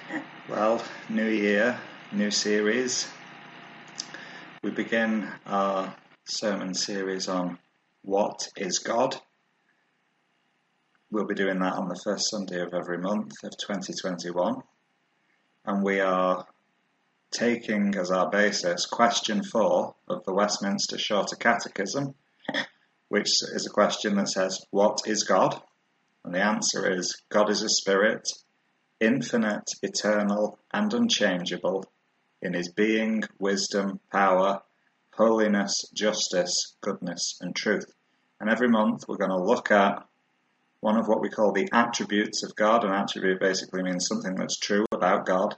Well, new year, new series. We begin our sermon series on what is God. We'll be doing that on the first Sunday of every month of 2021. And we are taking as our basis question 4 of the Westminster Shorter Catechism, which is a question that says, what is God? And the answer is, God is a spirit, infinite, eternal, and unchangeable, in his being, wisdom, power, holiness, justice, goodness, and truth. And every month we're going to look at one of what we call the attributes of God. An attribute basically means something that's true about God.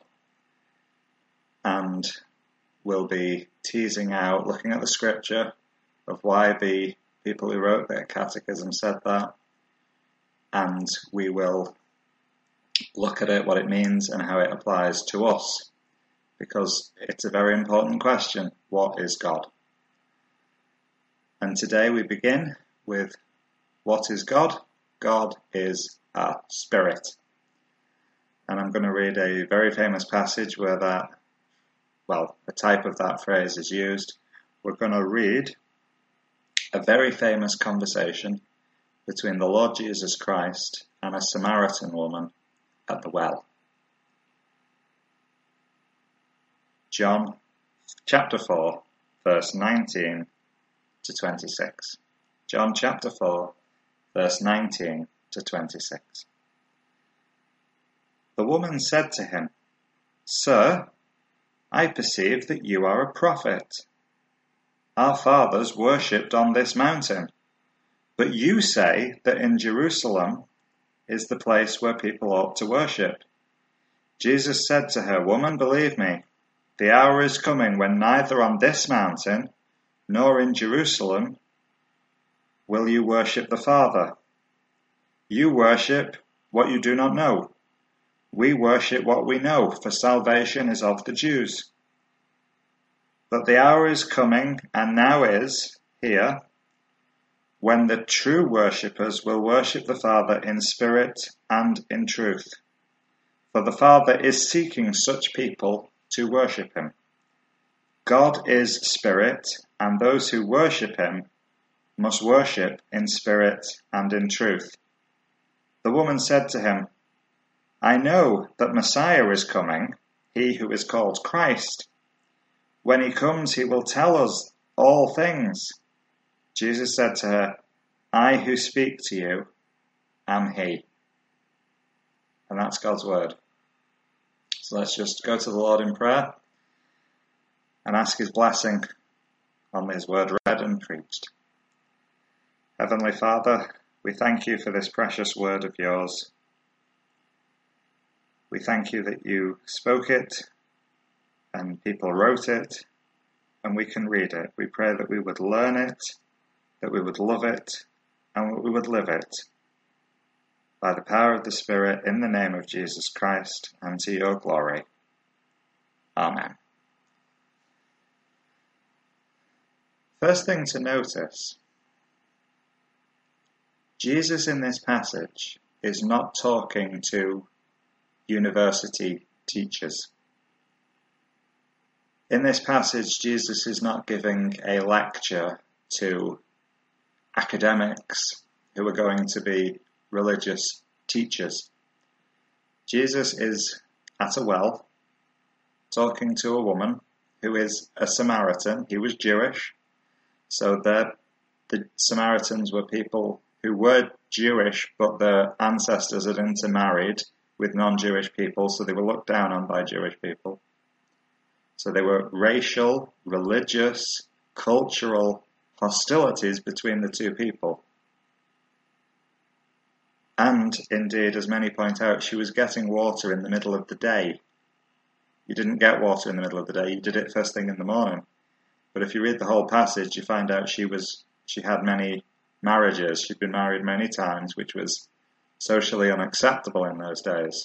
And we'll be teasing out, looking at the scripture of why the people who wrote their catechism said that. And we will look at it, what it means, and how it applies to us. Because it's a very important question. What is God? And today we begin with what is God? God is a spirit. And I'm going to read a very famous passage where a type of that phrase is used. We're going to read a very famous conversation between the Lord Jesus Christ and a Samaritan woman at the well. John chapter 4, verse 19 to 26. John chapter 4, verse 19 to 26. The woman said to him, Sir, I perceive that you are a prophet. Our fathers worshipped on this mountain, but you say that in Jerusalem is the place where people ought to worship. Jesus said to her, Woman, believe me, the hour is coming when neither on this mountain nor in Jerusalem will you worship the Father. You worship what you do not know. We worship what we know, for salvation is of the Jews. But the hour is coming, and now is, here, when the true worshippers will worship the Father in spirit and in truth. For the Father is seeking such people to worship him. God is spirit, and those who worship him must worship in spirit and in truth. The woman said to him, I know that Messiah is coming, he who is called Christ. When he comes, he will tell us all things. Jesus said to her, I who speak to you am he. And that's God's word. So let's just go to the Lord in prayer and ask his blessing on his word read and preached. Heavenly Father, we thank you for this precious word of yours. We thank you that you spoke it and people wrote it and we can read it. We pray that we would learn it, that we would love it, and that we would live it. By the power of the Spirit, in the name of Jesus Christ, and to your glory. Amen. First thing to notice, Jesus in this passage is not talking to university teachers. In this passage, Jesus is not giving a lecture to academics who are going to be religious teachers. Jesus is at a well talking to a woman who is a Samaritan. He was Jewish, so the Samaritans were people who were Jewish, but their ancestors had intermarried with non-Jewish people, so they were looked down on by Jewish people. So there were racial, religious, cultural hostilities between the two people. And indeed, as many point out, she was getting water in the middle of the day. You didn't get water in the middle of the day, you did it first thing in the morning. But if you read the whole passage, you find out she had many marriages. She'd been married many times, which was socially unacceptable in those days.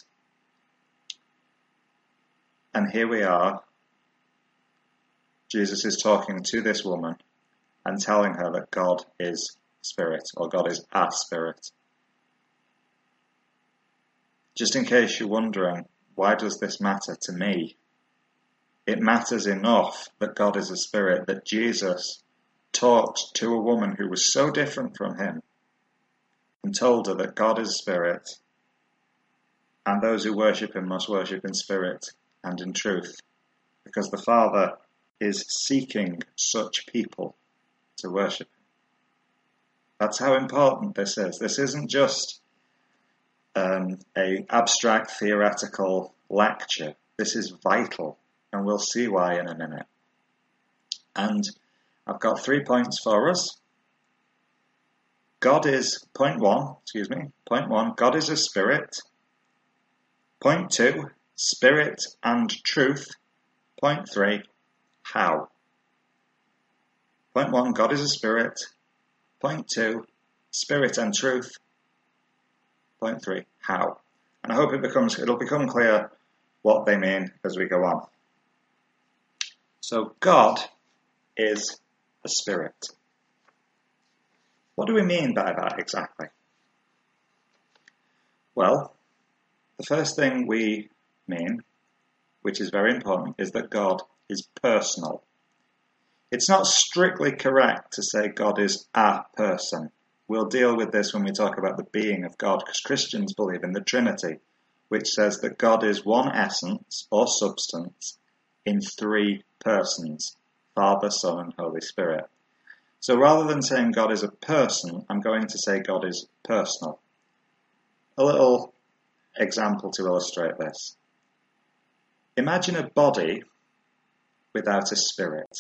And here we are. Jesus is talking to this woman and telling her that God is spirit, or God is a spirit. Just in case you're wondering, why does this matter to me? It matters enough that God is a spirit, that Jesus talked to a woman who was so different from him and told her that God is spirit, and those who worship him must worship in spirit and in truth, because the Father is seeking such people to worship him. That's how important this is. This isn't just an abstract theoretical lecture. This is vital, and we'll see why in a minute. And I've got 3 points for us. Point one, God is a spirit. Point 2, spirit and truth. Point 3, how. Point 1, God is a spirit. Point 2, spirit and truth. Point 3, how. And I hope it'll become clear what they mean as we go on. So God is a spirit. What do we mean by that exactly? Well, the first thing we mean, which is very important, is that God is personal. It's not strictly correct to say God is a person. We'll deal with this when we talk about the being of God, because Christians believe in the Trinity, which says that God is one essence or substance in 3 persons, Father, Son, and Holy Spirit. So rather than saying God is a person, I'm going to say God is personal. A little example to illustrate this. Imagine a body without a spirit.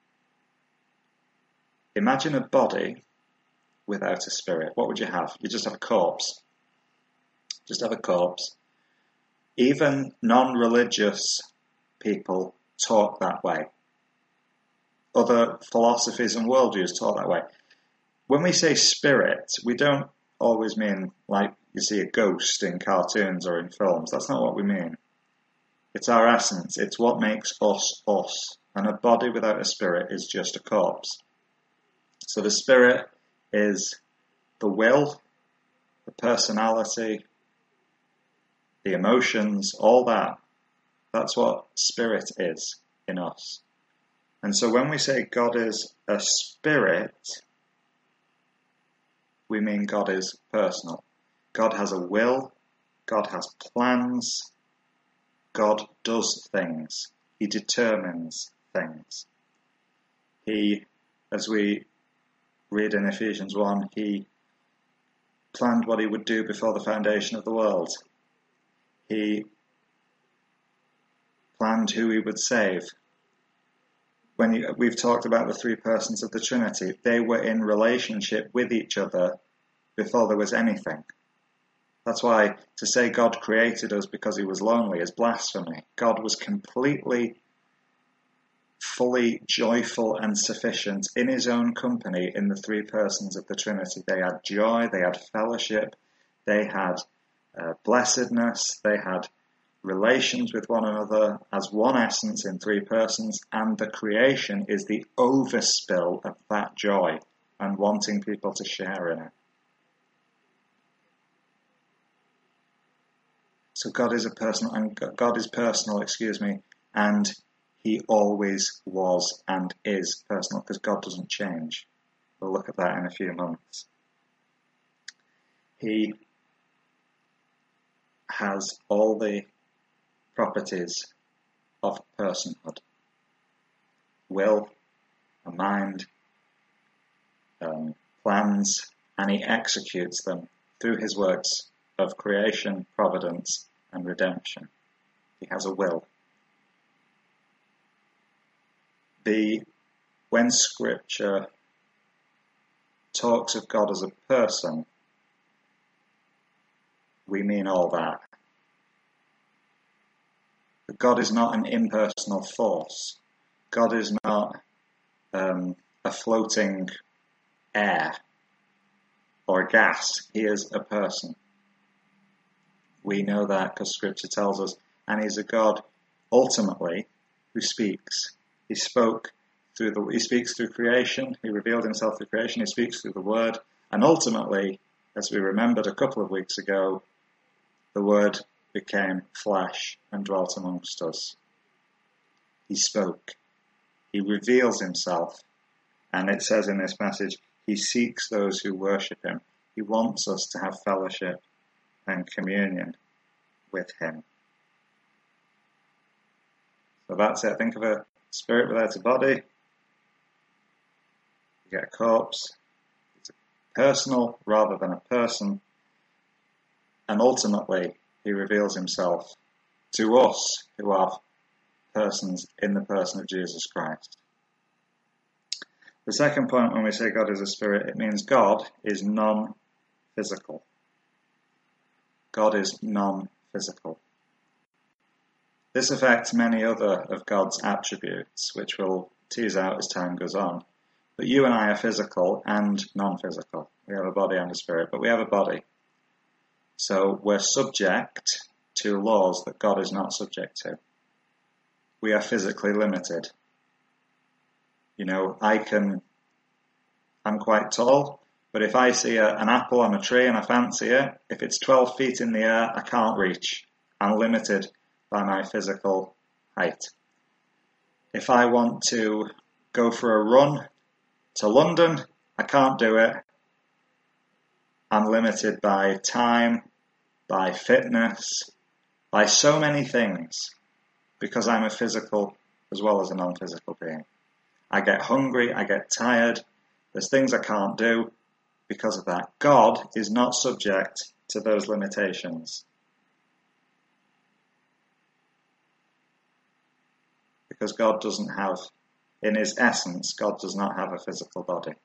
Imagine a body without a spirit. What would you have? You just have a corpse. Just have a corpse. Even non-religious people talk that way. Other philosophies and worldviews talk that way. When we say spirit, we don't always mean like you see a ghost in cartoons or in films. That's not what we mean. It's our essence. It's what makes us us. And a body without a spirit is just a corpse. So the spirit is the will, the personality, the emotions, all that. That's what spirit is in us. And so when we say God is a spirit, we mean God is personal. God has a will, God has plans, God does things, he determines things. He, as we read in Ephesians 1, he planned what he would do before the foundation of the world. He planned who he would save. We've talked about the 3 persons of the Trinity, they were in relationship with each other before there was anything. That's why to say God created us because he was lonely is blasphemy. God was completely, fully joyful and sufficient in his own company in the 3 persons of the Trinity. They had joy, they had fellowship, they had blessedness, they had relations with one another as one essence in 3 persons, and the creation is the overspill of that joy and wanting people to share in it. So God is personal, and he always was and is personal, because God doesn't change. We'll look at that in a few months. He has all the properties of personhood. Will, a mind, plans, and he executes them through his works of creation, providence, and redemption. He has a will. When Scripture talks of God as a person, we mean all that. But God is not an impersonal force. God is not a floating air or gas. He is a person. We know that because Scripture tells us. And he's a God, ultimately, who speaks. He speaks through creation. He revealed himself through creation. He speaks through the Word. And ultimately, as we remembered a couple of weeks ago, the Word became flesh and dwelt amongst us. He spoke. He reveals himself. And it says in this passage, he seeks those who worship him. He wants us to have fellowship and communion with him. So that's it. Think of a spirit without a body. You get a corpse. It's personal rather than a person. And ultimately, he reveals himself to us who are persons in the person of Jesus Christ. The second point, when we say God is a spirit, it means God is non-physical. God is non-physical. This affects many other of God's attributes, which we'll tease out as time goes on. But you and I are physical and non-physical. We have a body and a spirit, but we have a body. So we're subject to laws that God is not subject to. We are physically limited. You know, I'm quite tall, but if I see an apple on a tree and I fancy it, if it's 12 feet in the air, I can't reach. I'm limited by my physical height. If I want to go for a run to London, I can't do it. I'm limited by time, by fitness, by so many things, because I'm a physical as well as a non-physical being. I get hungry, I get tired, there's things I can't do because of that. God is not subject to those limitations. Because God doesn't have, in his essence, God does not have a physical body.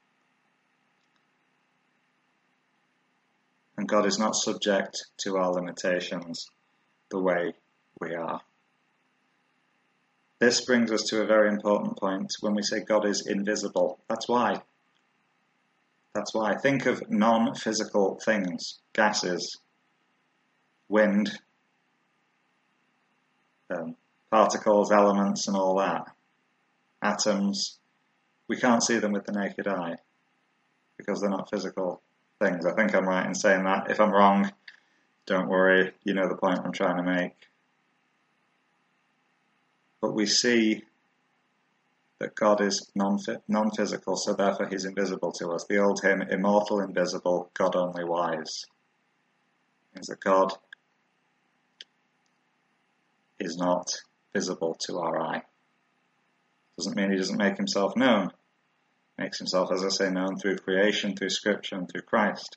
And God is not subject to our limitations the way we are. This brings us to a very important point when we say God is invisible. That's why. Think of non-physical things, gases, wind, particles, elements and all that. Atoms. We can't see them with the naked eye because they're not physical things. I think I'm right in saying that. If I'm wrong, don't worry, you know the point I'm trying to make. But we see that God is non-physical, so therefore he's invisible to us. The old hymn, immortal, invisible, God only wise, means that God is not visible to our eye. Doesn't mean he doesn't make himself known. Makes himself, as I say, known through creation, through Scripture, and through Christ.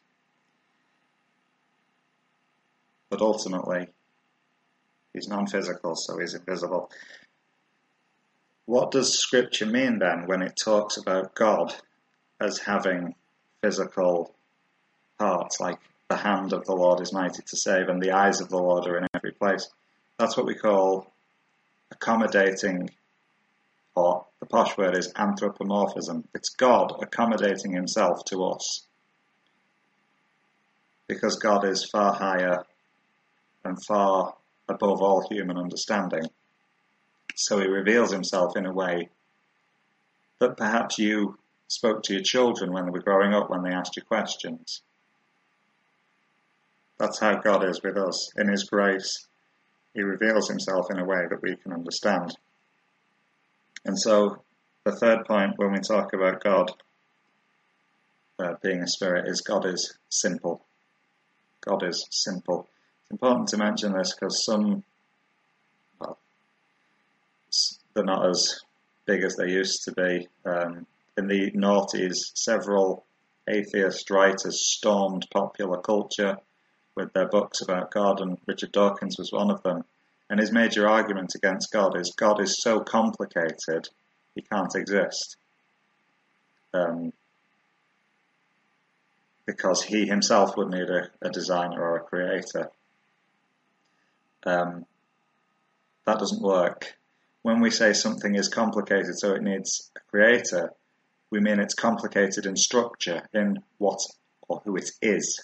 But ultimately, he's non-physical, so he's invisible. What does Scripture mean then when it talks about God as having physical parts, like the hand of the Lord is mighty to save and the eyes of the Lord are in every place? That's what we call accommodating, or the posh word is anthropomorphism. It's God accommodating himself to us. Because God is far higher and far above all human understanding. So he reveals himself in a way that perhaps you spoke to your children when they were growing up, when they asked you questions. That's how God is with us. In his grace, he reveals himself in a way that we can understand. And so the third point when we talk about God being a spirit is God is simple. God is simple. It's important to mention this because they're not as big as they used to be. In the noughties, several atheist writers stormed popular culture with their books about God, and Richard Dawkins was one of them. And his major argument against God is so complicated, he can't exist. Because he himself would need a designer or a creator. That doesn't work. When we say something is complicated so it needs a creator, we mean it's complicated in structure, in what or who it is.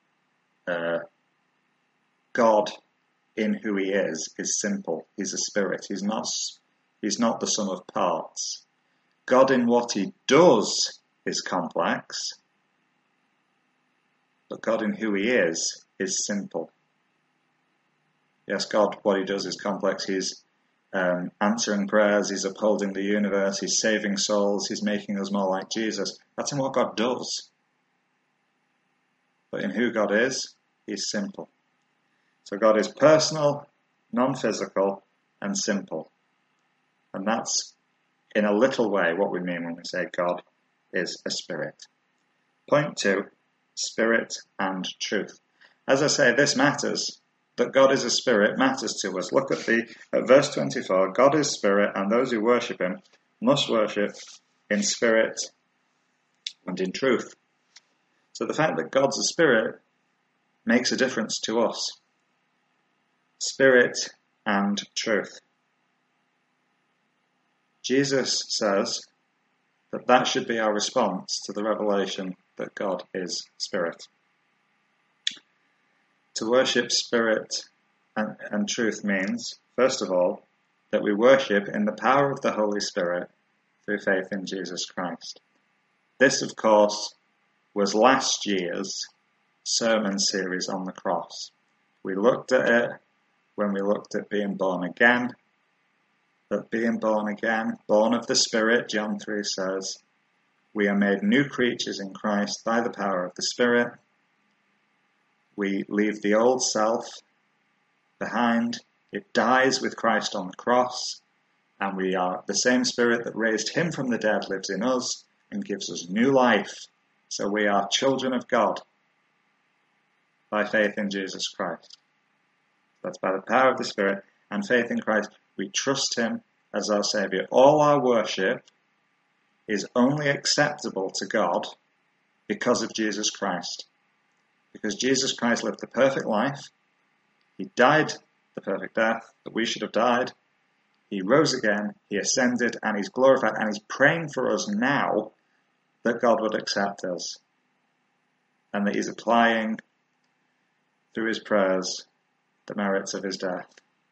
God, in who he is simple. He's a spirit. He's not the sum of parts. God in what he does is complex, but God in who he is simple. Yes, God, what he does is complex. He's answering prayers, he's upholding the universe, he's saving souls, he's making us more like Jesus. That's in what God does. But in who God is, he's simple. So God is personal, non-physical, and simple. And that's, in a little way, what we mean when we say God is a spirit. Point 2, spirit and truth. As I say, this matters. That God is a spirit matters to us. Look at verse 24. God is spirit, and those who worship him must worship in spirit and in truth. So the fact that God's a spirit makes a difference to us. Spirit and truth. Jesus says that should be our response to the revelation that God is spirit. To worship spirit and truth means, first of all, that we worship in the power of the Holy Spirit through faith in Jesus Christ. This, of course, was last year's sermon series on the cross. We looked at it when we looked at being born again. That being born again, born of the Spirit, John 3 says, we are made new creatures in Christ by the power of the Spirit. We leave the old self behind. It dies with Christ on the cross, and we are the same Spirit that raised him from the dead lives in us and gives us new life. So we are children of God by faith in Jesus Christ. That's by the power of the Spirit and faith in Christ. We trust him as our Saviour. All our worship is only acceptable to God because of Jesus Christ. Because Jesus Christ lived the perfect life. He died the perfect death that we should have died. He rose again, he ascended, and he's glorified, and he's praying for us now that God would accept us. And that he's applying, through his prayers, the merits of his death.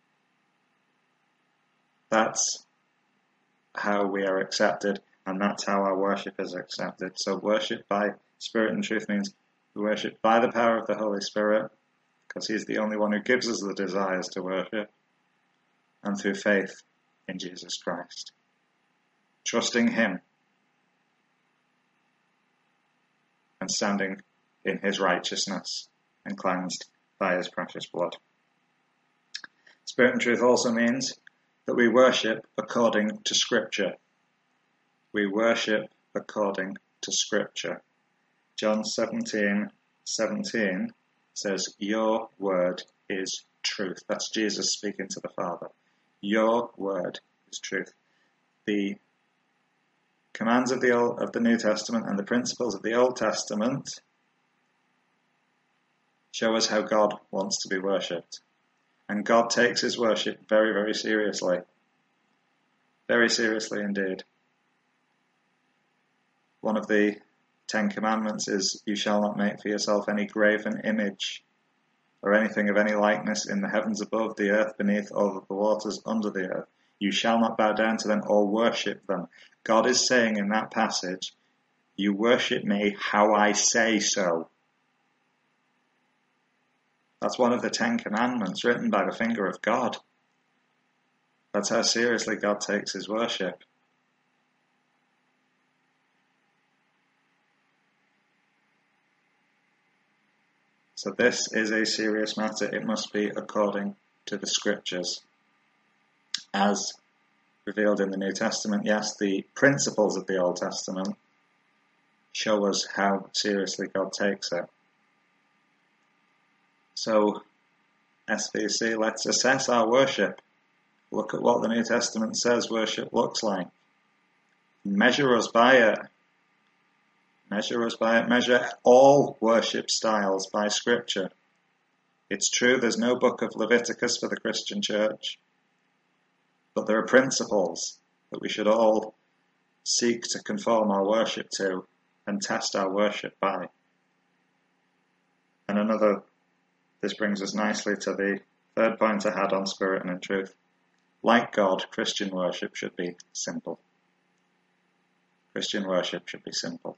That's how we are accepted, and that's how our worship is accepted. So worship by spirit and truth means we worship by the power of the Holy Spirit, because he's the only one who gives us the desires to worship, and through faith in Jesus Christ. Trusting him and standing in his righteousness and cleansed by his precious blood. Spirit and truth also means that we worship according to Scripture. We worship according to Scripture. John 17:17 says, your word is truth. That's Jesus speaking to the Father. Your word is truth. The commands of the New Testament and the principles of the Old Testament show us how God wants to be worshipped. And God takes his worship very, very seriously. Very seriously indeed. One of the 10 Commandments is, you shall not make for yourself any graven image or anything of any likeness in the heavens above, the earth beneath, or the waters under the earth. You shall not bow down to them or worship them. God is saying in that passage, you worship me how I say so. That's one of the 10 Commandments written by the finger of God. That's how seriously God takes his worship. So this is a serious matter. It must be according to the Scriptures. As revealed in the New Testament, yes, the principles of the Old Testament show us how seriously God takes it. So, SVC, let's assess our worship. Look at what the New Testament says worship looks like. Measure us by it. Measure us by it. Measure all worship styles by Scripture. It's true there's no book of Leviticus for the Christian church, but there are principles that we should all seek to conform our worship to and test our worship by. And this brings us nicely to the third point I had on spirit and in truth. Like God, Christian worship should be simple. Christian worship should be simple.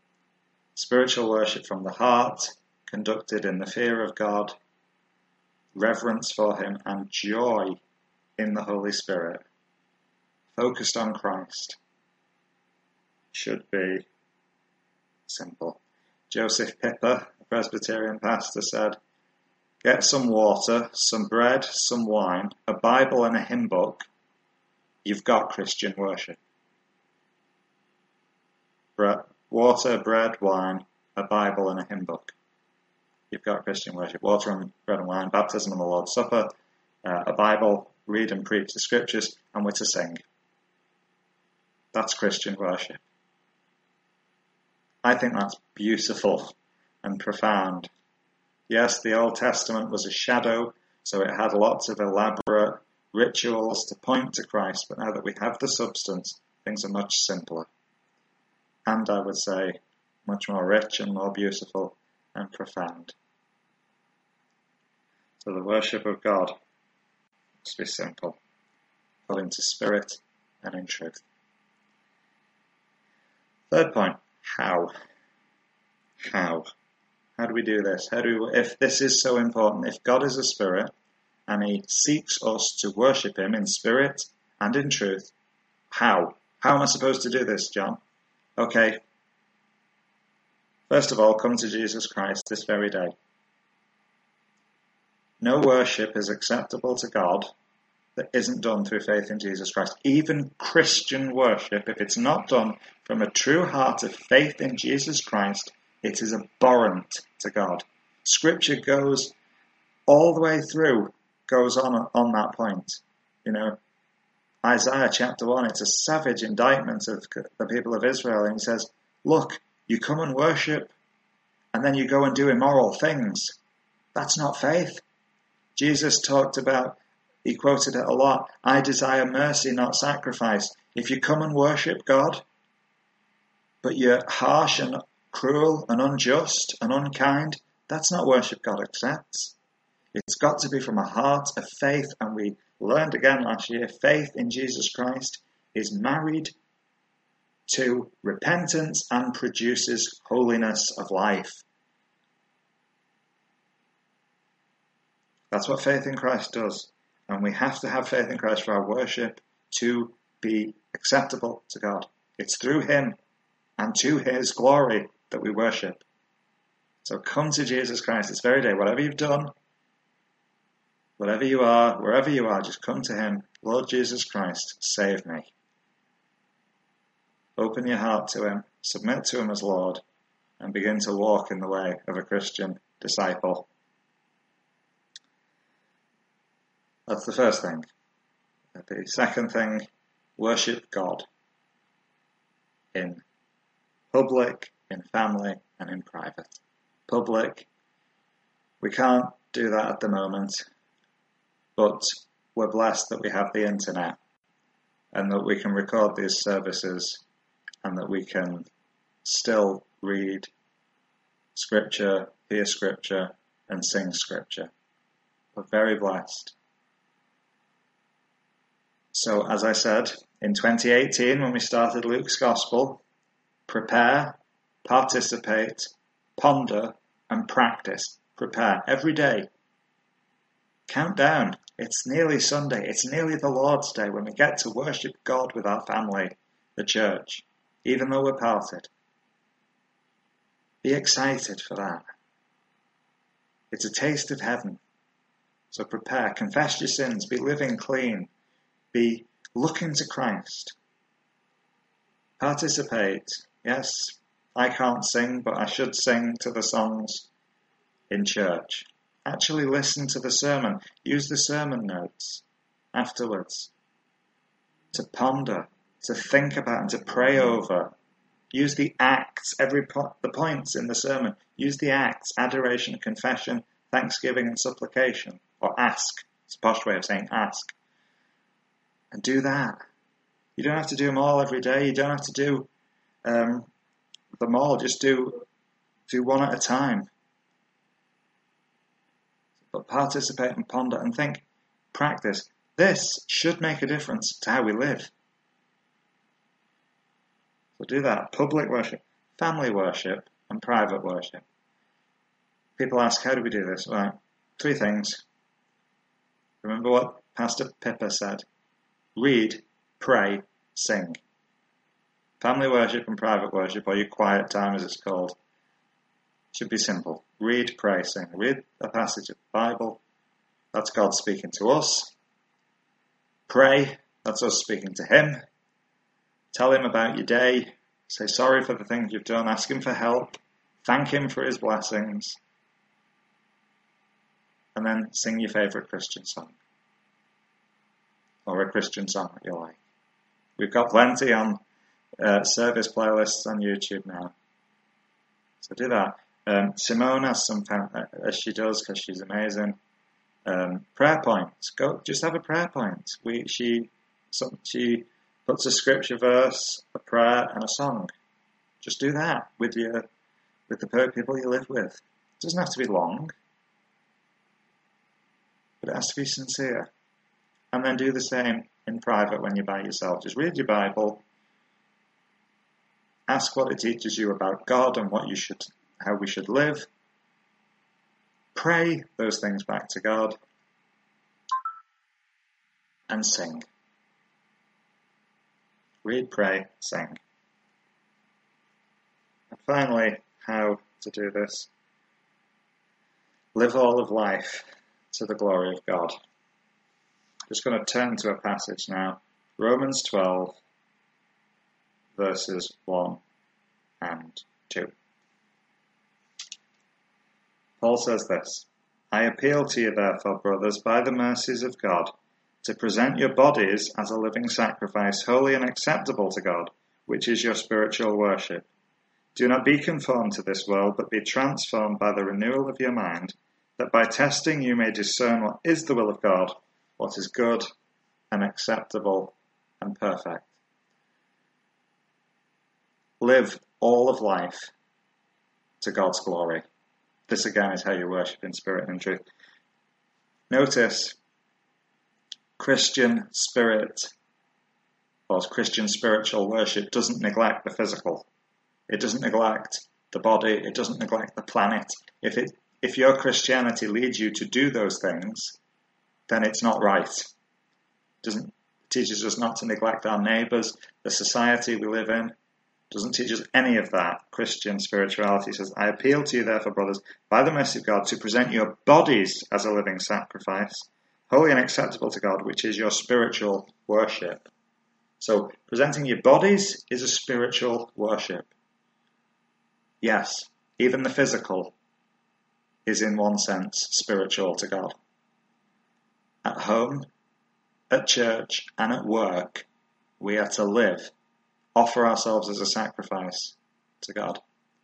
Spiritual worship from the heart, conducted in the fear of God, reverence for him, and joy in the Holy Spirit, focused on Christ, should be simple. Joseph Pippa, a Presbyterian pastor, said, "Get some water, some bread, some wine, a Bible and a hymn book. You've got Christian worship." Water, bread, wine, a Bible and a hymn book. You've got Christian worship. Water and bread and wine, baptism and the Lord's Supper, a Bible, read and preach the scriptures, and we're to sing. That's Christian worship. I think that's beautiful and profound. Yes, the Old Testament was a shadow, so it had lots of elaborate rituals to point to Christ, but now that we have the substance, things are much simpler. And I would say much more rich and more beautiful and profound. So the worship of God must be simple, put into spirit and in truth. Third point, how? How do we do this? If this is so important, if God is a spirit and he seeks us to worship him in spirit and in truth, how? How am I supposed to do this, John? Okay. First of all, come to Jesus Christ this very day. No worship is acceptable to God that isn't done through faith in Jesus Christ. Even Christian worship, if it's not done from a true heart of faith in Jesus Christ, it is abhorrent to God. Scripture goes all the way through, goes on that point. You know, Isaiah chapter 1, it's a savage indictment of the people of Israel. And he says, look, you come and worship, and then you go and do immoral things. That's not faith. Jesus talked about, he quoted it a lot, I desire mercy, not sacrifice. If you come and worship God, but you're harsh and cruel and unjust and unkind, that's not worship God accepts. It's got to be from a heart of faith, and we learned again last year, faith in Jesus Christ is married to repentance and produces holiness of life. That's what faith in Christ does. And we have to have faith in Christ for our worship to be acceptable to God. It's through him and to his glory that we worship. So come to Jesus Christ this very day. Whatever you've done, whatever you are, wherever you are, just come to him. Lord Jesus Christ, save me. Open your heart to him, submit to him as Lord, and begin to walk in the way of a Christian disciple. That's the first thing. The second thing, worship God in public, in family, and in private. Public, we can't do that at the moment, but we're blessed that we have the internet and that we can record these services and that we can still read scripture, hear scripture, and sing scripture. We're very blessed. So, as I said, in 2018, when we started Luke's Gospel, prepare, participate, ponder, and practice. Prepare every day. Count down. It's nearly Sunday. It's nearly the Lord's Day when we get to worship God with our family, the church, even though we're parted. Be excited for that. It's a taste of heaven. So prepare. Confess your sins. Be living clean. Be looking to Christ. Participate. Yes, I can't sing, but I should sing to the songs in church. Actually listen to the sermon. Use the sermon notes afterwards to ponder, to think about and to pray over. Use the acts, the points in the sermon. Use the acts, adoration, confession, thanksgiving and supplication. Or ask. It's a posh way of saying ask. And do that. You don't have to do them all every day. You don't have to do them all. Just do one at a time. But participate and ponder and think. Practice. This should make a difference to how we live. So do that. Public worship, family worship, and private worship. People ask, how do we do this? Well, 3 things. Remember what Pastor Pippa said? Read, pray, sing. Family worship and private worship, or your quiet time as it's called, should be simple. Read, pray, sing. Read a passage of the Bible. That's God speaking to us. Pray. That's us speaking to him. Tell him about your day. Say sorry for the things you've done. Ask him for help. Thank him for his blessings. And then sing your favourite Christian song. Or a Christian song that you like. We've got plenty on service playlists on YouTube now. So do that. Simone has some, as she does, because she's amazing. Prayer points. Go, just have a prayer point. She puts a scripture verse, a prayer, and a song. Just do that with the people you live with. It doesn't have to be long, but it has to be sincere. And then do the same in private when you're by yourself. Just read your Bible. Ask what it teaches you about God and how we should live. Pray those things back to God. And sing. Read, pray, sing. And finally, how to do this. Live all of life to the glory of God. Just going to turn to a passage now. Romans 12, verses 1 and 2. Paul says this, I appeal to you therefore, brothers, by the mercies of God, to present your bodies as a living sacrifice, holy and acceptable to God, which is your spiritual worship. Do not be conformed to this world, but be transformed by the renewal of your mind, that by testing you may discern what is the will of God, what is good and acceptable and perfect. Live all of life to God's glory. This again is how you worship in spirit and in truth. Notice, Christian spirit, or Christian spiritual worship doesn't neglect the physical. It doesn't neglect the body. It doesn't neglect the planet. If your Christianity leads you to do those things, then it's not right. It teaches us not to neglect our neighbours, the society we live in. It doesn't teach us any of that. Christian spirituality says, I appeal to you therefore, brothers, by the mercy of God, to present your bodies as a living sacrifice, holy and acceptable to God, which is your spiritual worship. So, presenting your bodies is a spiritual worship. Yes, even the physical is in one sense spiritual to God. At home, at church, and at work, we are to live, offer ourselves as a sacrifice to God.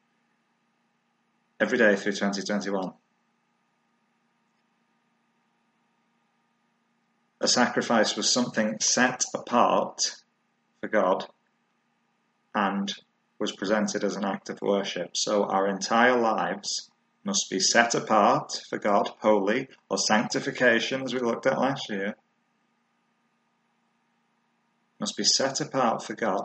Every day through 2021. A sacrifice was something set apart for God and was presented as an act of worship. So our entire lives must be set apart for God, holy, or sanctification, as we looked at last year. Must be set apart for God.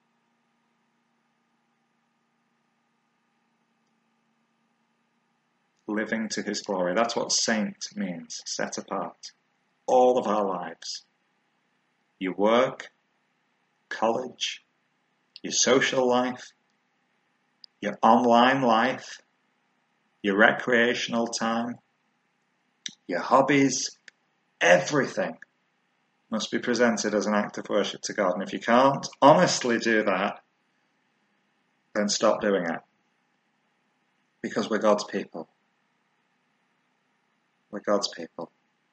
Living to his glory. That's what saint means, set apart. All of our lives. Your work, college, your social life, your online life, your recreational time, your hobbies, everything must be presented as an act of worship to God. And if you can't honestly do that, then stop doing it. Because we're God's people. We're God's people.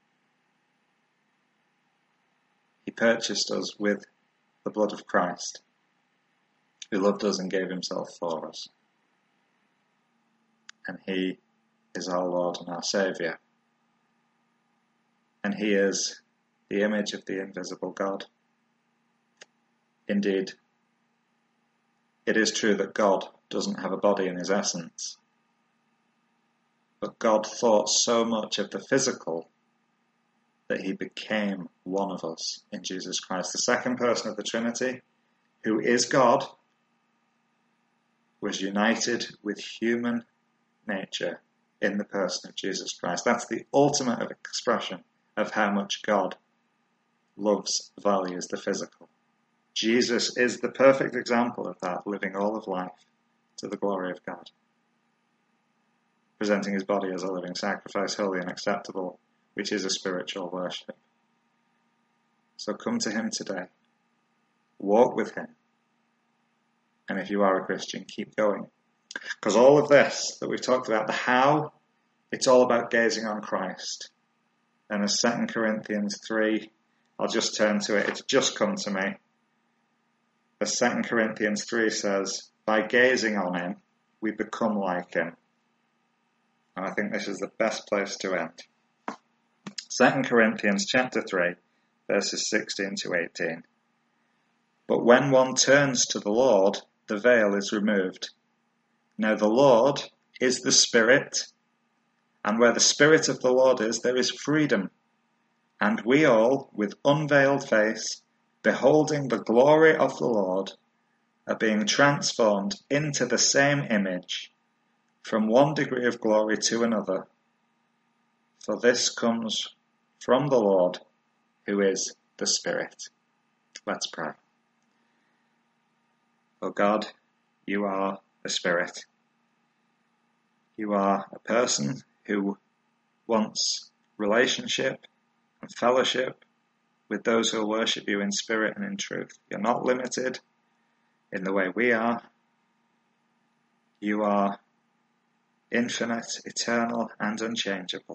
He purchased us with the blood of Christ, who loved us and gave himself for us. And he is our Lord and our Saviour. And he is the image of the invisible God. Indeed, it is true that God doesn't have a body in his essence. But God thought so much of the physical that he became one of us in Jesus Christ. The second person of the Trinity, who is God, was united with human nature in the person of Jesus Christ. That's the ultimate of expression of how much God loves, values the physical. Jesus is the perfect example of that, living all of life to the glory of God, presenting his body as a living sacrifice, holy and acceptable, which is a spiritual worship. So come to him today, walk with him, and if you are a Christian, keep going. Because all of this that we've talked about, the how, it's all about gazing on Christ. And as 2 Corinthians 3, I'll just turn to it, it's just come to me. As 2 Corinthians 3 says, by gazing on him, we become like him. And I think this is the best place to end. 2 Corinthians chapter 3, verses 16 to 18. But when one turns to the Lord, the veil is removed. Now the Lord is the Spirit, and where the Spirit of the Lord is, there is freedom. And we all, with unveiled face, beholding the glory of the Lord, are being transformed into the same image, from one degree of glory to another. For this comes from the Lord, who is the Spirit. Let's pray. O God, you are the Spirit. You are a person who wants relationship and fellowship with those who worship you in spirit and in truth. You're not limited in the way we are. You are infinite, eternal, and unchangeable.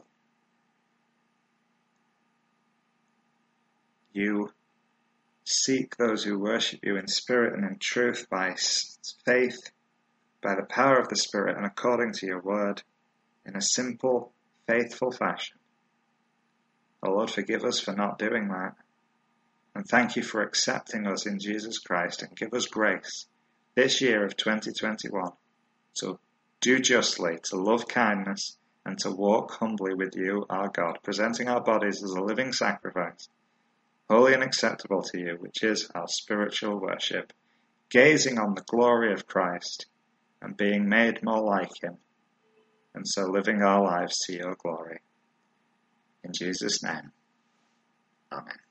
You seek those who worship you in spirit and in truth by faith, by the power of the Spirit, and according to your word, in a simple, faithful fashion. Oh Lord, forgive us for not doing that. And thank you for accepting us in Jesus Christ, and give us grace this year of 2021 to do justly, to love kindness, and to walk humbly with you, our God, presenting our bodies as a living sacrifice, holy and acceptable to you, which is our spiritual worship, gazing on the glory of Christ and being made more like him, and so living our lives to your glory. In Jesus' name, amen.